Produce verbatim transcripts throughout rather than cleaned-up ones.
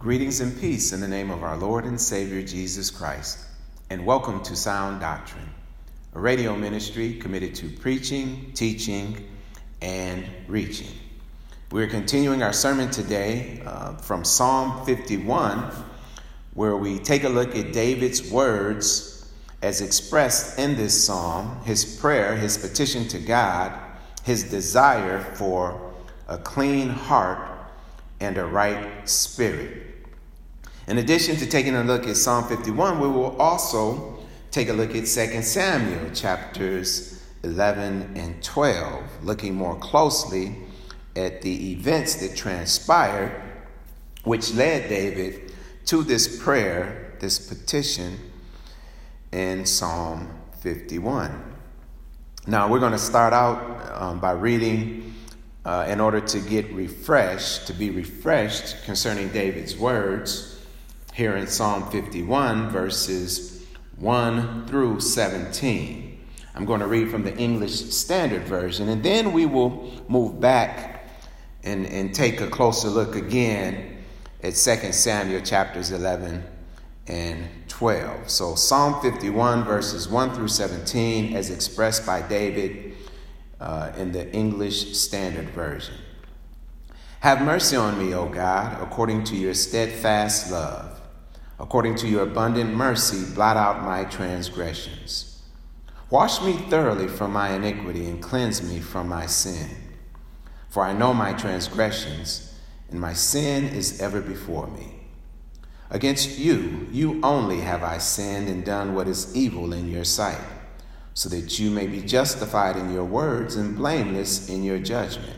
Greetings and peace in the name of our Lord and Savior Jesus Christ, and welcome to Sound Doctrine, a radio ministry committed to preaching, teaching, and reaching. We're continuing our sermon today uh, from Psalm fifty-one, where we take a look at David's words as expressed in this psalm, his prayer, his petition to God, his desire for a clean heart and a right spirit. In addition to taking a look at Psalm fifty-one, we will also take a look at Second Samuel chapters eleven and twelve, looking more closely at the events that transpired, which led David to this prayer, this petition in Psalm fifty-one. Now, we're going to start out um, by reading uh, in order to get refreshed, to be refreshed concerning David's words here in Psalm fifty-one, verses one through seventeen. I'm going to read from the English Standard Version, and then we will move back and, and take a closer look again at Second Samuel chapters eleven and twelve. So Psalm fifty-one, verses one through seventeen, as expressed by David uh, in the English Standard Version. Have mercy on me, O God, according to your steadfast love. According to your abundant mercy, blot out my transgressions. Wash me thoroughly from my iniquity and cleanse me from my sin. For I know my transgressions, and my sin is ever before me. Against you, you only have I sinned and done what is evil in your sight, so that you may be justified in your words and blameless in your judgment.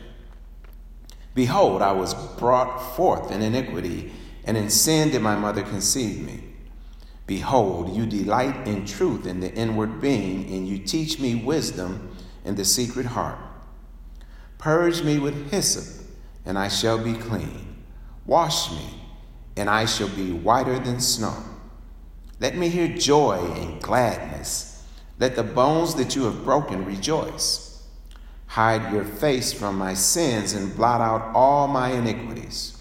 Behold, I was brought forth in iniquity, and in sin did my mother conceive me. Behold, you delight in truth in the inward being, and you teach me wisdom in the secret heart. Purge me with hyssop, and I shall be clean. Wash me, and I shall be whiter than snow. Let me hear joy and gladness. Let the bones that you have broken rejoice. Hide your face from my sins and blot out all my iniquities.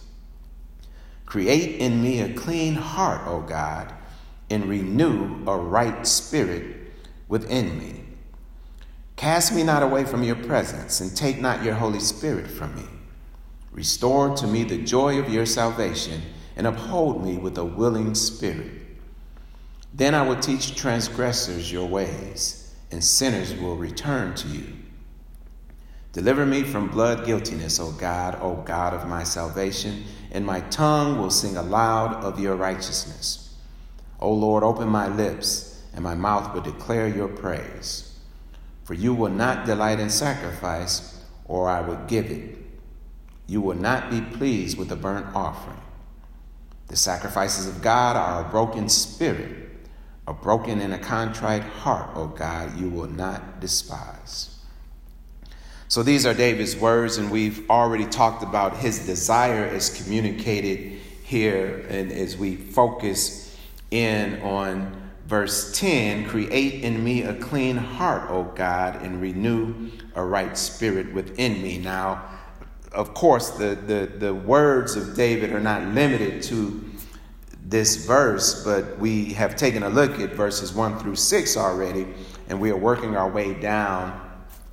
Create in me a clean heart, O God, and renew a right spirit within me. Cast me not away from your presence, and take not your Holy Spirit from me. Restore to me the joy of your salvation, and uphold me with a willing spirit. Then I will teach transgressors your ways, and sinners will return to you. Deliver me from blood guiltiness, O God, O God of my salvation, and my tongue will sing aloud of your righteousness. O Lord, open my lips, and my mouth will declare your praise. For you will not delight in sacrifice, or I would give it. You will not be pleased with a burnt offering. The sacrifices of God are a broken spirit, a broken and a contrite heart, O God, you will not despise. So these are David's words, and we've already talked about his desire as communicated here, and as we focus in on verse ten, create in me a clean heart, O God, and renew a right spirit within me. Now, of course, the, the, the words of David are not limited to this verse, but we have taken a look at verses one through six already, and we are working our way down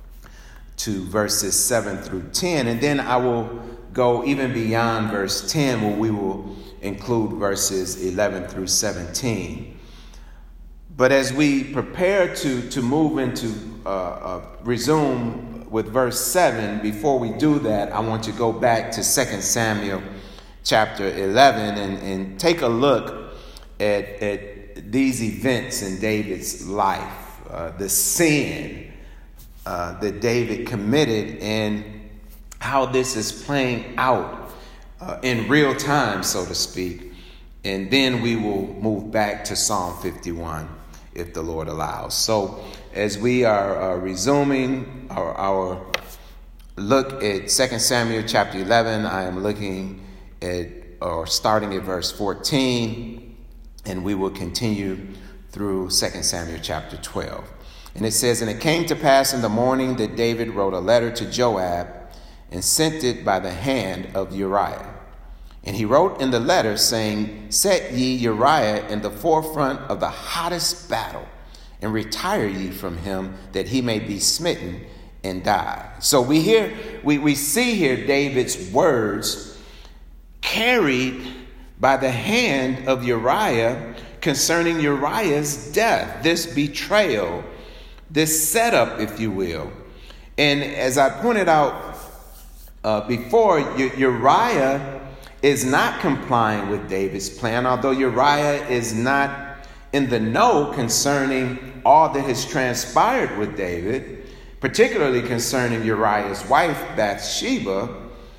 to verses seven through ten. And then I will go even beyond verse ten, where we will include verses eleven through seventeen. But as we prepare to, to move into, uh, uh, resume with verse seven, before we do that, I want to go back to Second Samuel chapter eleven and, and take a look at, at these events in David's life, uh, the sin Uh, that David committed, and how this is playing out uh, in real time, so to speak. And then we will move back to Psalm fifty-one, if the Lord allows. So as we are uh, resuming our, our look at Second Samuel chapter eleven, I am looking at, or starting at verse fourteen, and we will continue through Second Samuel chapter twelve. And it says, and it came to pass in the morning that David wrote a letter to Joab and sent it by the hand of Uriah. And he wrote in the letter saying, set ye Uriah in the forefront of the hottest battle, and retire ye from him, that he may be smitten and die. So we hear, we, we see here David's words carried by the hand of Uriah concerning Uriah's death, this betrayal, this setup, if you will. And as I pointed out uh, before, Uriah is not complying with David's plan, although Uriah is not in the know concerning all that has transpired with David, particularly concerning Uriah's wife, Bathsheba.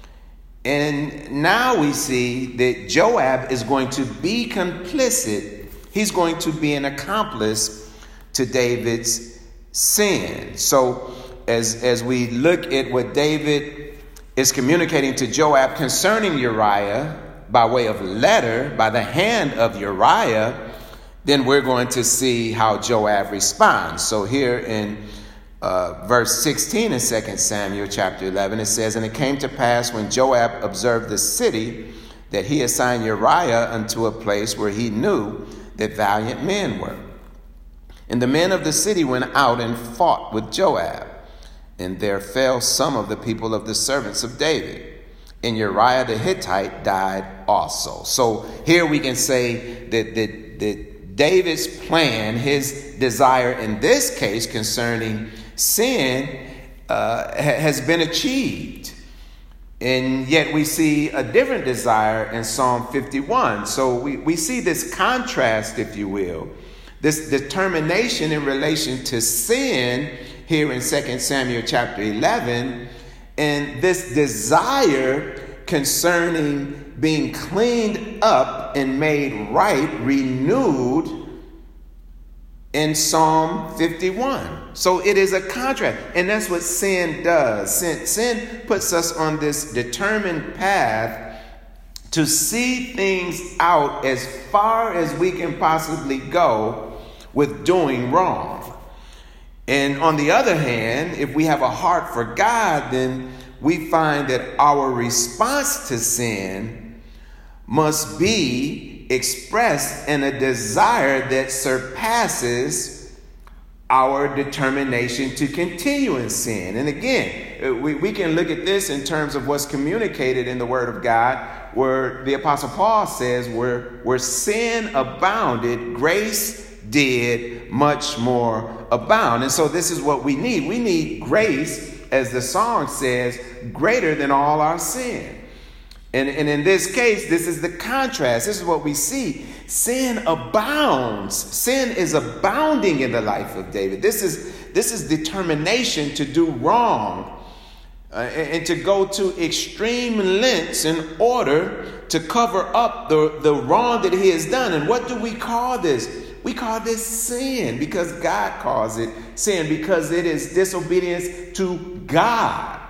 And now we see that Joab is going to be complicit. He's going to be an accomplice to David's sin. So as, as we look at what David is communicating to Joab concerning Uriah by way of letter, by the hand of Uriah, then we're going to see how Joab responds. So here in uh, verse sixteen in Second Samuel chapter eleven, it says, and it came to pass when Joab observed the city that he assigned Uriah unto a place where he knew that valiant men were. And the men of the city went out and fought with Joab. And there fell some of the people of the servants of David. And Uriah the Hittite died also. So here we can say that, that, that David's plan, his desire in this case concerning sin, uh, has been achieved. And yet we see a different desire in Psalm fifty-one. So we, we see this contrast, if you will, this determination in relation to sin here in Second Samuel chapter eleven, and this desire concerning being cleaned up and made right, renewed in Psalm fifty-one. So it is a contrast, and that's what sin does. Sin, sin puts us on this determined path to see things out as far as we can possibly go with doing wrong. And on the other hand, if we have a heart for God, then we find that our response to sin must be expressed in a desire that surpasses our determination to continue in sin. And again, we, we can look at this in terms of what's communicated in the Word of God, where the Apostle Paul says, where, where sin abounded, grace did much more abound. And so this is what we need. We need grace, as the song says, greater than all our sin. And, and in this case, this is the contrast. This is what we see. Sin abounds. Sin is abounding in the life of David. This is, this is determination to do wrong uh, and, and to go to extreme lengths in order to cover up the, the wrong that he has done. And what do we call this? We call this sin because God calls it sin, because it is disobedience to God.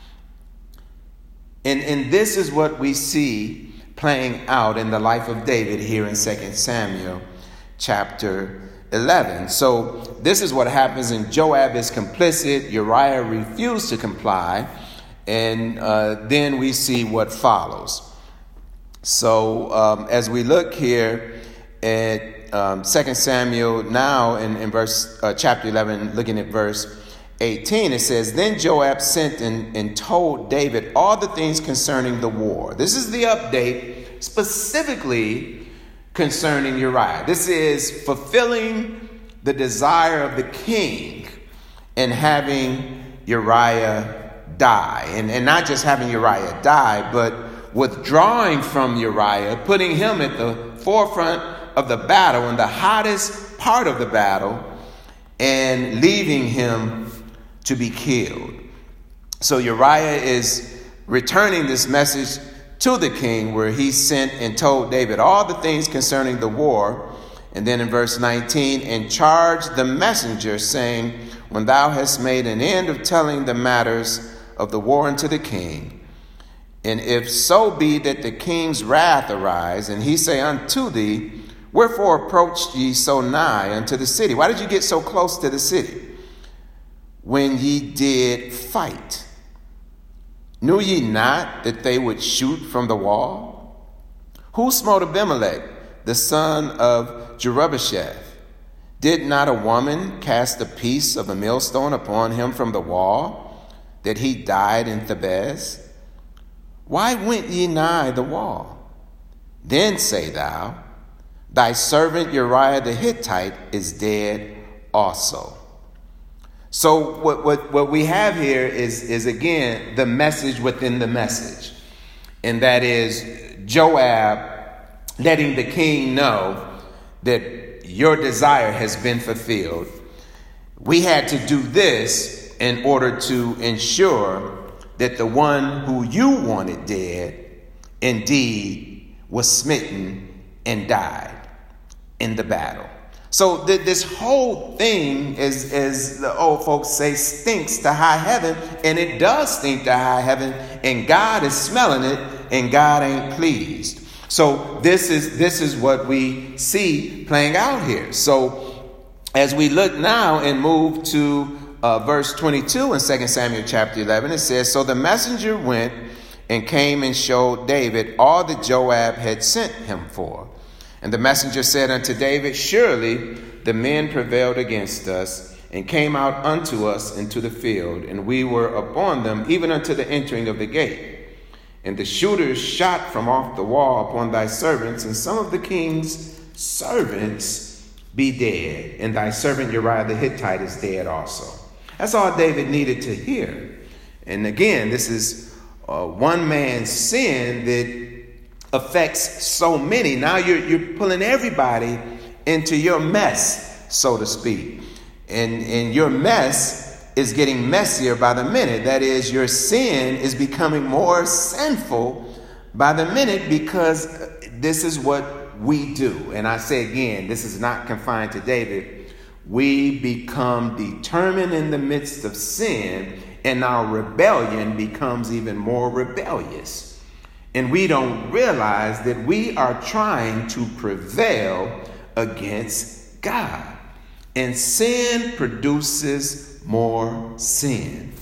And, and this is what we see playing out in the life of David here in Second Samuel chapter eleven. So this is what happens, and Joab is complicit. Uriah refused to comply. And uh, then we see what follows. So um, as we look here at Um, Second Samuel now in, in verse uh, chapter eleven, looking at verse eighteen, it says, then Joab sent and, and told David all the things concerning the war. This is the update specifically concerning Uriah. This is fulfilling the desire of the king and having Uriah die. And, and not just having Uriah die, but withdrawing from Uriah, putting him at the forefront of the battle, in the hottest part of the battle, and leaving him to be killed. So Uriah is returning this message to the king, where he sent and told David all the things concerning the war. And then in verse nineteen, and charged the messenger, saying, when thou hast made an end of telling the matters of the war unto the king, and if so be that the king's wrath arise, and he say unto thee, wherefore approached ye so nigh unto the city? Why did you get so close to the city? When ye did fight, knew ye not that they would shoot from the wall? Who smote Abimelech, the son of Jerubbesheth? Did not a woman cast a piece of a millstone upon him from the wall, that he died in Thebez? Why went ye nigh the wall? Then say thou, thy servant Uriah the Hittite is dead also. So what, what, what we have here is, is, again, the message within the message. And that is Joab letting the king know that your desire has been fulfilled. We had to do this in order to ensure that the one who you wanted dead indeed was smitten and died in the battle. So th- this whole thing, is, as the old folks say, stinks to high heaven, and it does stink to high heaven, and God is smelling it, and God ain't pleased. So this is this is what we see playing out here. So as we look now and move to uh, verse twenty-two in Second Samuel chapter eleven, it says, so the messenger went and came and showed David all that Joab had sent him for. And the messenger said unto David, surely the men prevailed against us and came out unto us into the field, and we were upon them even unto the entering of the gate. And the shooters shot from off the wall upon thy servants, and some of the king's servants be dead, and thy servant Uriah the Hittite is dead also. That's all David needed to hear. And again, this is uh, one man's sin that affects so many. Now you're you're pulling everybody into your mess, so to speak. And, and your mess is getting messier by the minute. That is, your sin is becoming more sinful by the minute, because this is what we do. And I say again, this is not confined to David. We become determined in the midst of sin, and our rebellion becomes even more rebellious. And we don't realize that we are trying to prevail against God. And sin produces more sin.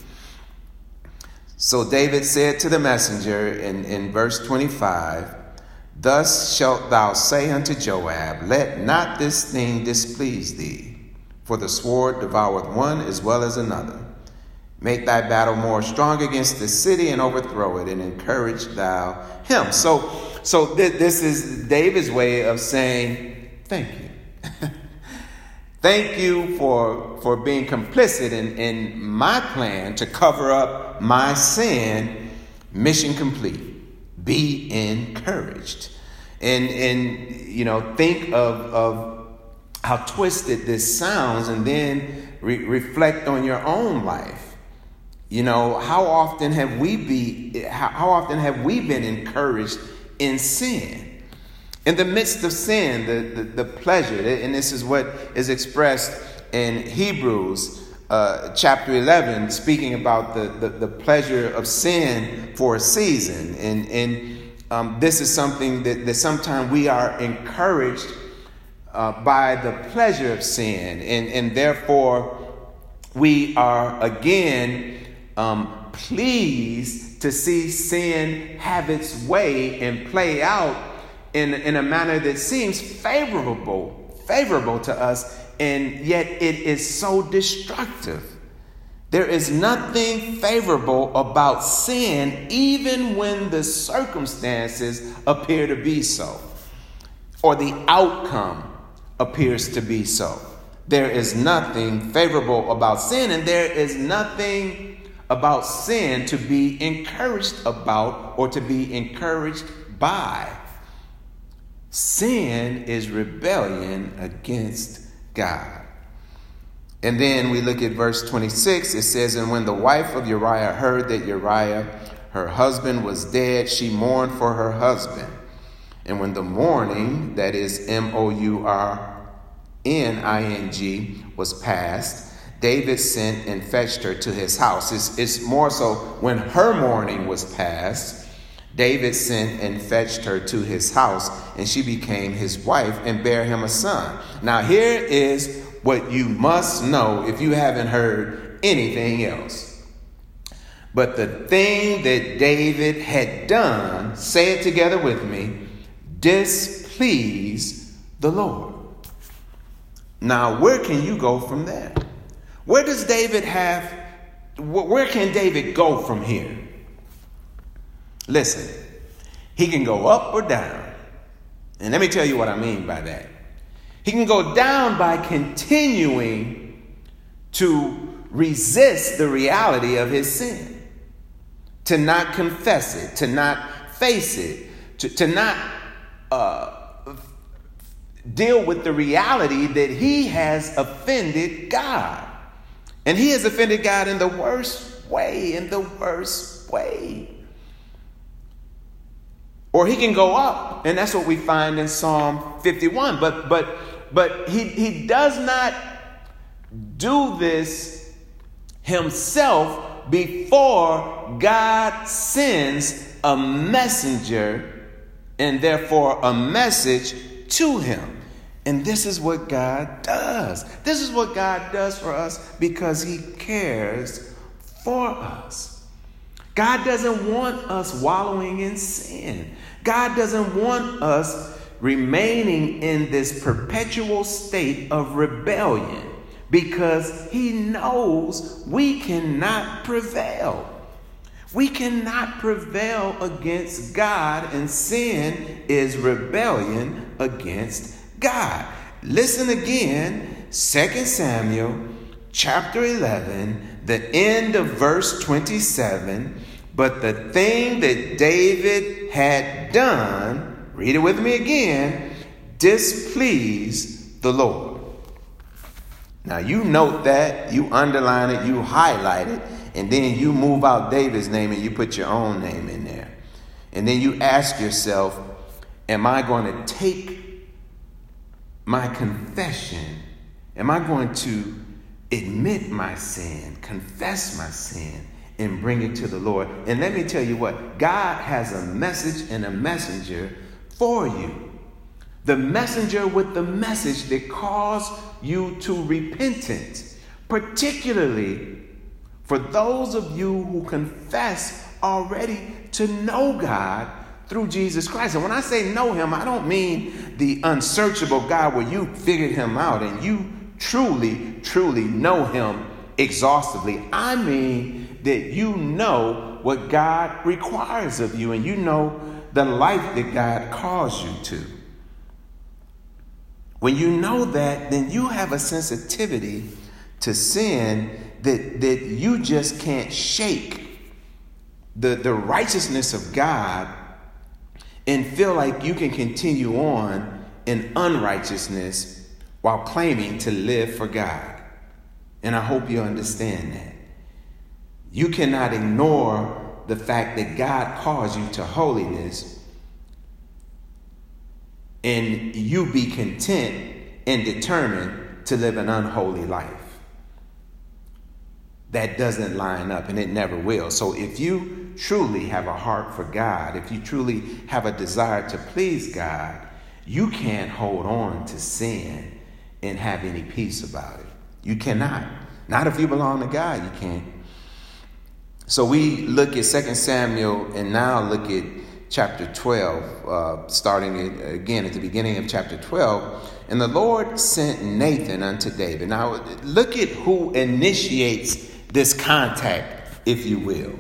So David said to the messenger in, in verse twenty-five, thus shalt thou say unto Joab, let not this thing displease thee, for the sword devoureth one as well as another. Make thy battle more strong against the city and overthrow it, and encourage thou him. So, so th- this is David's way of saying, thank you. Thank you for, for being complicit in, in my plan to cover up my sin. Mission complete. Be encouraged. And, and you know, think of, of how twisted this sounds, and then re- reflect on your own life. You know, how often have we be how, how often have we been encouraged in sin? In the midst of sin, the, the, the pleasure, and this is what is expressed in Hebrews uh, chapter eleven, speaking about the, the, the pleasure of sin for a season. And, and um, this is something that, that sometimes we are encouraged uh, by the pleasure of sin. And, and therefore, we are again Um, pleased to see sin have its way and play out in, in a manner that seems favorable, favorable to us, and yet it is so destructive. There is nothing favorable about sin, even when the circumstances appear to be so, or the outcome appears to be so. There is nothing favorable about sin, and there is nothing about sin to be encouraged about or to be encouraged by. Sin is rebellion against God. And then we look at verse twenty-six. It says, and when the wife of Uriah heard that Uriah, her husband, was dead, she mourned for her husband. And when the mourning, that is M O U R N I N G, was past, David sent and fetched her to his house. It's, it's more so when her mourning was past, David sent and fetched her to his house, and she became his wife and bare him a son. Now here is what you must know if you haven't heard anything else. But the thing that David had done, say it together with me, displease the Lord. Now, where can you go from there? Where does David have, where can David go from here? Listen, he can go up or down. And let me tell you what I mean by that. He can go down by continuing to resist the reality of his sin, to not confess it, to not face it, to, to not uh, deal with the reality that he has offended God. And he has offended God in the worst way, in the worst way. Or he can go up, and that's what we find in Psalm fifty-one. But but but he, he does not do this himself before God sends a messenger and therefore a message to him. And this is what God does. This is what God does for us because he cares for us. God doesn't want us wallowing in sin. God doesn't want us remaining in this perpetual state of rebellion because he knows we cannot prevail. We cannot prevail against God, and sin is rebellion against God. Listen again, Second Samuel chapter eleven, the end of verse twenty-seven. But the thing that David had done, read it with me again, displeased the Lord. Now you note that, you underline it, you highlight it, and then you move out David's name and you put your own name in there. And then you ask yourself, am I going to take my confession? Am I going to admit my sin, confess my sin, and bring it to the Lord? And let me tell you what, God has a message and a messenger for you. The messenger with the message that calls you to repentance, particularly for those of you who confess already to know God through Jesus Christ. And when I say know him, I don't mean the unsearchable God where you figured him out and you truly, truly know him exhaustively. I mean that you know what God requires of you and you know the life that God calls you to. When you know that, then you have a sensitivity to sin that, that you just can't shake the, the righteousness of God and feel like you can continue on in unrighteousness while claiming to live for God. And I hope you understand that. You cannot ignore the fact that God calls you to holiness and you be content and determined to live an unholy life. That doesn't line up, and it never will. So if you truly have a heart for God, if you truly have a desire to please God, you can't hold on to sin and have any peace about it. You cannot. Not if you belong to God, you can't. So we look at Second Samuel and now look at chapter twelve, uh, starting at, again at the beginning of chapter twelve. And the Lord sent Nathan unto David. Now look at who initiates this contact, if you will.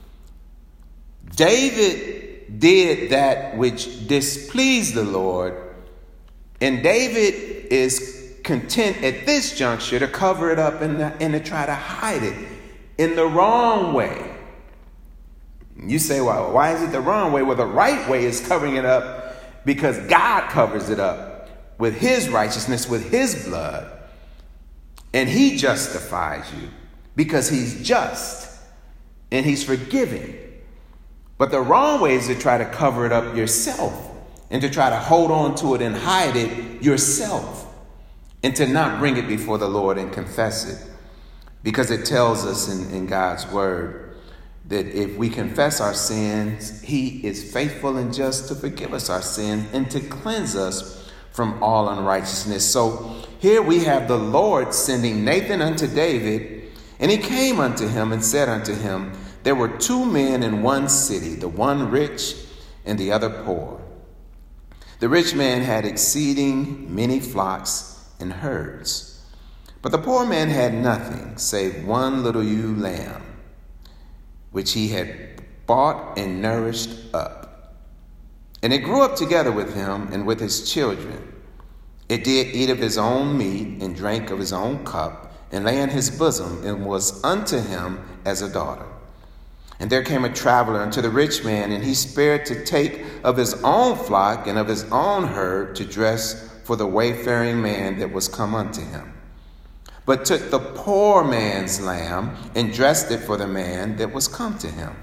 David did that which displeased the Lord, and David is content at this juncture to cover it up and, and to try to hide it in the wrong way. You say, well, why is it the wrong way? Well, the right way is covering it up because God covers it up with his righteousness, with his blood, and he justifies you because he's just and he's forgiving. But the wrong way is to try to cover it up yourself and to try to hold on to it and hide it yourself and to not bring it before the Lord and confess it. Because it tells us in, in God's word that if we confess our sins, he is faithful and just to forgive us our sins and to cleanse us from all unrighteousness. So here we have the Lord sending Nathan unto David, and he came unto him and said unto him, there were two men in one city, the one rich and the other poor. The rich man had exceeding many flocks and herds, but the poor man had nothing save one little ewe lamb, which he had bought and nourished up. And it grew up together with him and with his children. It did eat of his own meat and drank of his own cup, and lay in his bosom, and was unto him as a daughter. And there came a traveler unto the rich man, and he spared to take of his own flock and of his own herd to dress for the wayfaring man that was come unto him, but took the poor man's lamb and dressed it for the man that was come to him.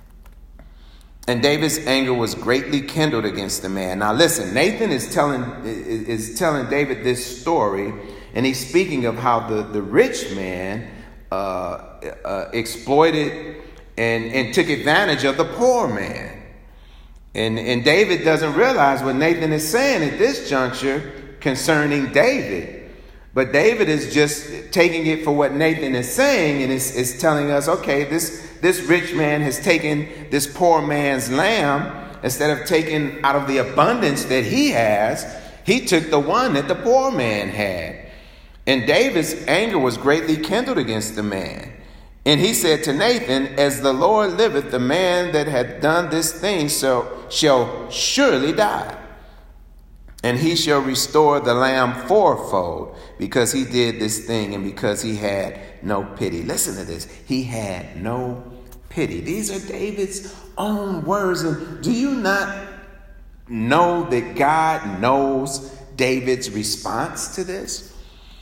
And David's anger was greatly kindled against the man. Now listen, Nathan is telling is telling David this story, and he's speaking of how the, the rich man uh, uh, exploited and, and took advantage of the poor man. And, and David doesn't realize what Nathan is saying at this juncture concerning David. But David is just taking it for what Nathan is saying, and is, is telling us, okay, this, this rich man has taken this poor man's lamb. Instead of taking out of the abundance that he has, he took the one that the poor man had. And David's anger was greatly kindled against the man. And he said to Nathan, as the Lord liveth, the man that had done this thing so shall surely die. And he shall restore the lamb fourfold, because he did this thing and because he had no pity. Listen to this. He had no pity. These are David's own words. And do you not know that God knows David's response to this?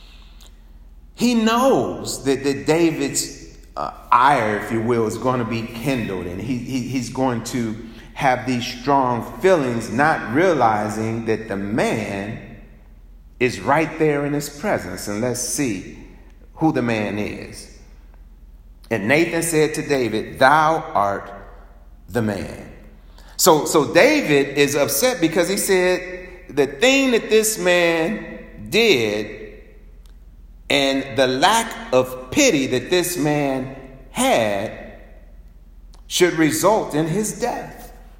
He knows that, that David's uh, ire, if you will, is going to be kindled, and he, he he's going to have these strong feelings, not realizing that the man is right there in his presence. And let's see who the man is. And Nathan said to David, thou art the man. So, so David is upset because he said the thing that this man did and the lack of pity that this man had should result in his death.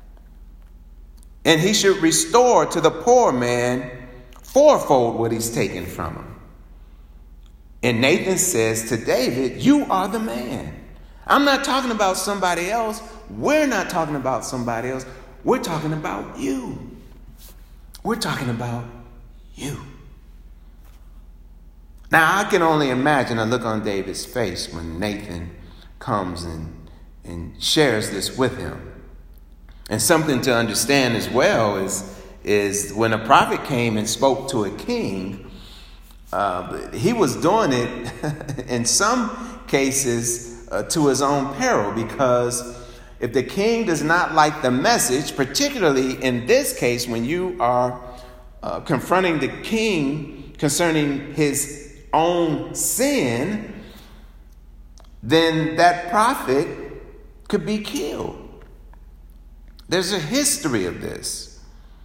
And he should restore to the poor man fourfold what he's taken from him. And Nathan says to David, you are the man. I'm not talking about somebody else. We're not talking about somebody else. We're talking about you. We're talking about you. Now, I can only imagine a look on David's face when Nathan comes and, and shares this with him. And something to understand as well is, is when a prophet came and spoke to a king, uh, he was doing it in some cases uh, to his own peril, because if the king does not like the message, particularly in this case when you are uh, confronting the king concerning his own sin, then that prophet could be killed. There's a history of this.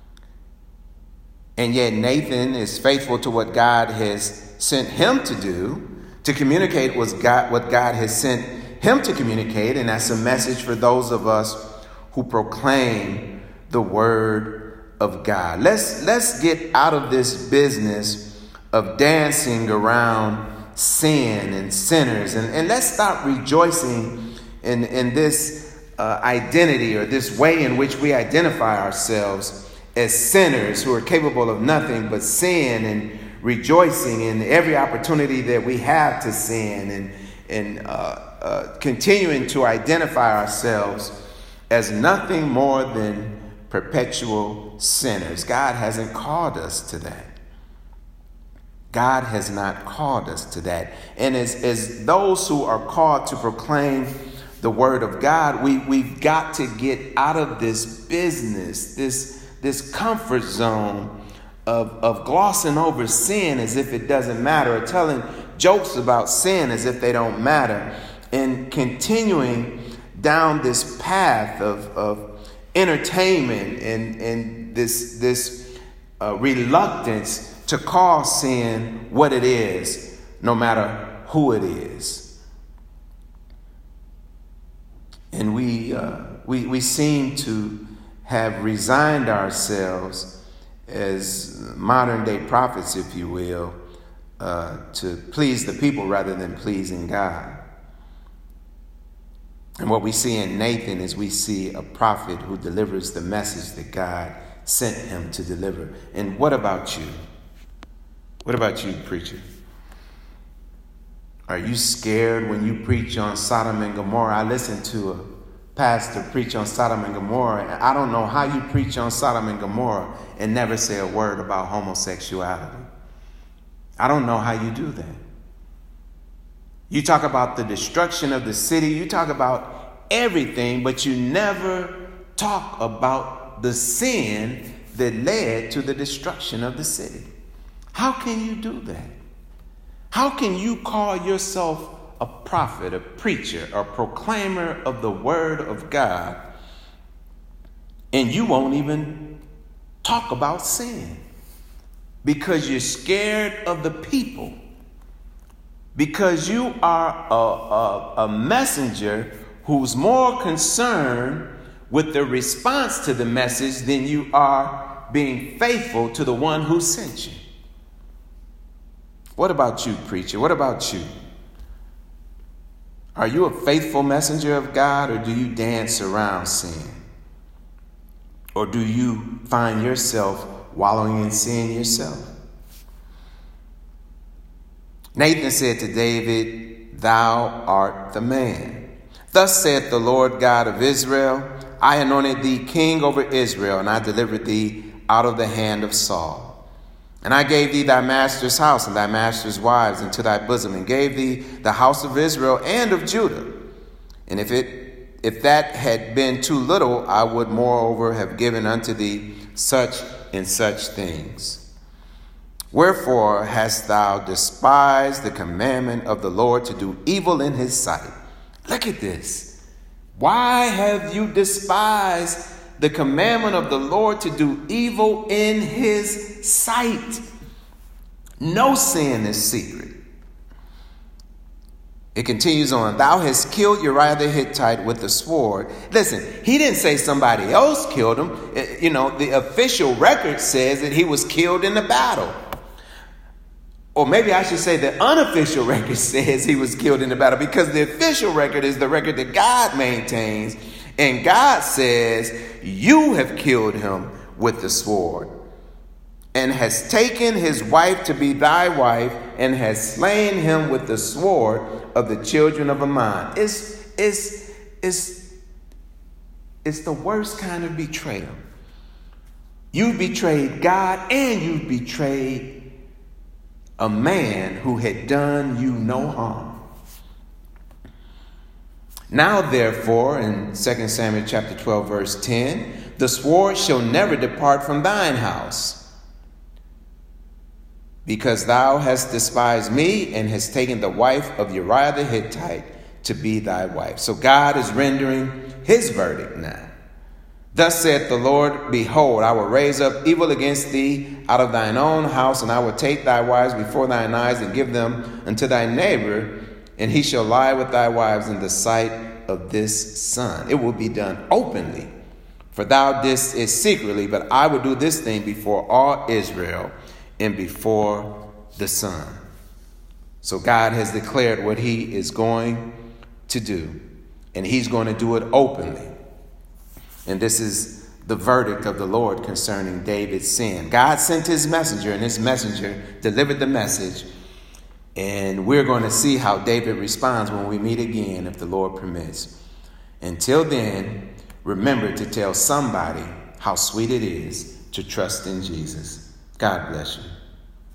And yet Nathan is faithful to what God has sent him to do, to communicate what God, what God has sent him to communicate. And that's a message for those of us who proclaim the word of God. Let's, let's get out of this business of dancing around sin and sinners. And, and let's stop rejoicing in, in this Uh, identity, or this way in which we identify ourselves as sinners who are capable of nothing but sin, and rejoicing in every opportunity that we have to sin, and, and uh, uh, continuing to identify ourselves as nothing more than perpetual sinners. God hasn't called us to that. God has not called us to that. And as, as those who are called to proclaim the word of God, we, we've got to get out of this business, this, this comfort zone of, of glossing over sin as if it doesn't matter, or telling jokes about sin as if they don't matter, and continuing down this path of, of entertainment and, and this, this uh, reluctance to call sin what it is, no matter who it is. And we, uh, we we seem to have resigned ourselves as modern day prophets, if you will, uh, to please the people rather than pleasing God. And what we see in Nathan is we see a prophet who delivers the message that God sent him to deliver. And what about you? What about you, preacher? Are you scared when you preach on Sodom and Gomorrah? I listened to a pastor preach on Sodom and Gomorrah, and I don't know how you preach on Sodom and Gomorrah and never say a word about homosexuality. I don't know how you do that. You talk about the destruction of the city, you talk about everything, but you never talk about the sin that led to the destruction of the city. How can you do that? How can you call yourself a prophet, a preacher, a proclaimer of the word of God, and you won't even talk about sin because you're scared of the people, because you are a, a, a messenger who's more concerned with the response to the message than you are being faithful to the one who sent you? What about you, preacher? What about you? Are you a faithful messenger of God, or do you dance around sin? Or do you find yourself wallowing in sin yourself? Nathan said to David, "Thou art the man. Thus saith the Lord God of Israel, I anointed thee king over Israel, and I delivered thee out of the hand of Saul. And I gave thee thy master's house and thy master's wives into thy bosom, and gave thee the house of Israel and of Judah. And if it if that had been too little, I would moreover have given unto thee such and such things. Wherefore hast thou despised the commandment of the Lord to do evil in his sight?" Look at this. Why have you despised the commandment of the Lord to do evil in his sight? No sin is secret. It continues on. "Thou hast killed Uriah the Hittite with the sword." Listen, he didn't say somebody else killed him. You know, the official record says that he was killed in the battle. Or maybe I should say the unofficial record says he was killed in the battle, because the official record is the record that God maintains. And God says, you have killed him with the sword, and has taken his wife to be thy wife, and has slain him with the sword of the children of Ammon. It's, it's, it's, it's the worst kind of betrayal. You betrayed God, and you betrayed a man who had done you no harm. Now, therefore, in Second Samuel chapter twelve, verse ten, "The sword shall never depart from thine house, because thou hast despised me, and hast taken the wife of Uriah the Hittite to be thy wife." So God is rendering his verdict now. "Thus saith the Lord, Behold, I will raise up evil against thee out of thine own house, and I will take thy wives before thine eyes, and give them unto thy neighbor, and he shall lie with thy wives in the sight of this sun. It will be done openly, for thou didst it secretly, but I will do this thing before all Israel and before the sun." So God has declared what he is going to do, and he's going to do it openly. And this is the verdict of the Lord concerning David's sin. God sent his messenger, and his messenger delivered the message. And we're going to see how David responds when we meet again, if the Lord permits. Until then, remember to tell somebody how sweet it is to trust in Jesus. God bless you.